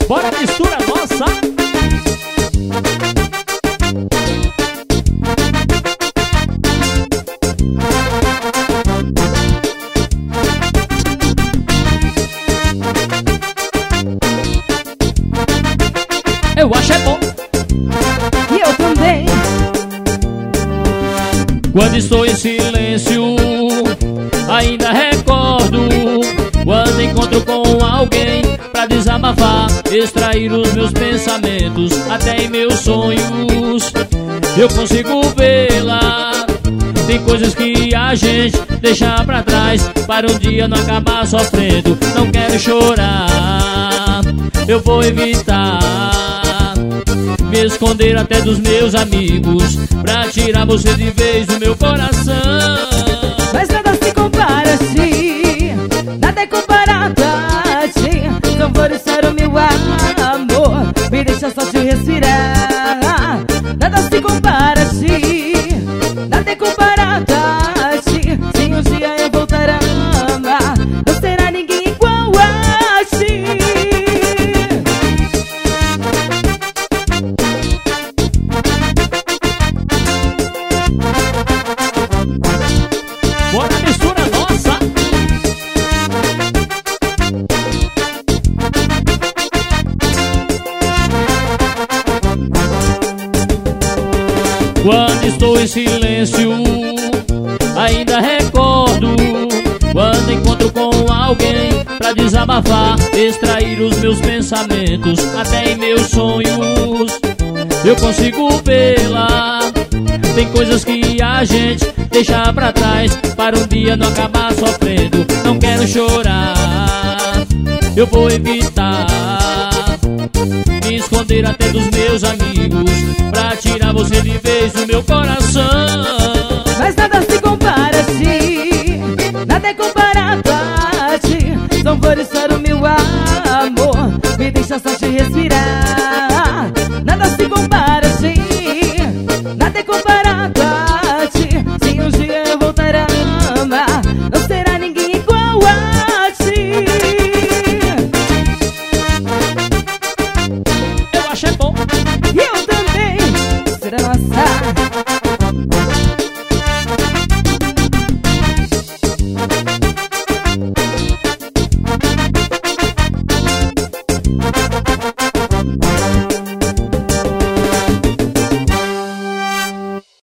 Bora mistura nossa. Eu acho é bom. E eu também. Quando estou em silêncio, ainda recordo quando encontro com alguém pra desabafar, extrair os meus pensamentos. Até em meus sonhos eu consigo vê-la. Tem coisas que a gente deixa pra trás para um dia não acabar sofrendo. Não quero chorar, eu vou evitar me esconder até dos meus amigos pra tirar você de vez do meu coração. Mas nada se compara a ti, nada é comparado a ti. Não vou deixar o meu amor, me deixa só te respirar. Nada se compara a ti, nada é comparado a ti. Se um dia eu voltar a amar, não será ninguém igual a ti. Bora mistura nossa. Quando estou em silêncio, ainda recordo quando encontro com alguém pra desabafar, extrair os meus pensamentos. Até em meus sonhos eu consigo vê-la. Tem coisas que a gente deixa pra trás para um dia não acabar sofrendo. Não quero chorar, eu vou evitar me esconder até dos meus amigos pra tirar você de vez do meu coração. Mas nada se compara a ti, nada é comparado a ti. Não vou deixar o meu amor, me deixa só te respirar.